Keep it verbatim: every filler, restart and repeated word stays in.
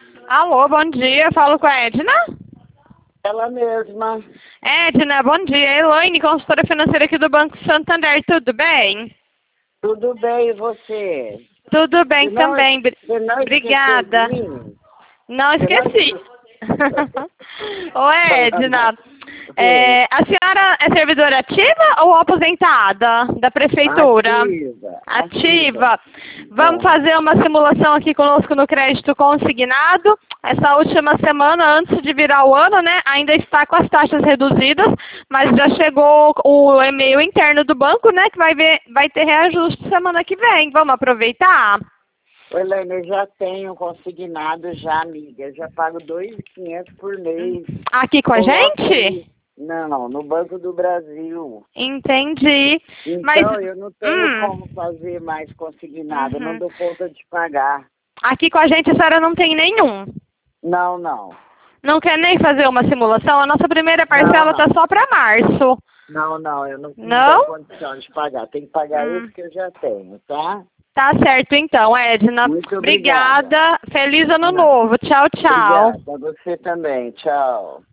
Alô, bom dia. Falo com a Edna. Ela mesma. Edna, bom dia. Elaine, consultora financeira aqui do Banco Santander. Tudo bem? Tudo bem, e você? Tudo bem Você não, também. Bri- você não Obrigada. esqueceu de mim? Não Você não esqueci. esqueceu? Ô, Edna, é, a senhora é servidora ativa ou aposentada da prefeitura? Ativa, Ativa. ativa. Vamos É. fazer uma simulação aqui conosco no crédito consignado. Essa última semana, antes de virar o ano, né, ainda está com as taxas reduzidas, mas já chegou o e-mail interno do banco, né, que vai, ver, vai ter reajuste semana que vem. Vamos aproveitar? Helene, eu já tenho consignado já, amiga. Eu já pago dois mil e quinhentos por mês. Aqui com a Coloca gente? aí. Não, no Banco do Brasil. Entendi. Então, Mas, eu não tenho hum, como fazer mais consignado. Eu não uhum. dou conta de pagar. Aqui com a gente a senhora não tem nenhum. Não, não. Não quer nem fazer uma simulação? A nossa primeira Não, parcela está não. só para março. Não, não, eu não, não Não? tenho condição de pagar. Tem que pagar Hum. esse que eu já tenho, tá? Tá certo então, Edna. Muito obrigada. Obrigada. Feliz ano Não. novo. Tchau, tchau. Obrigada. Você também. Tchau.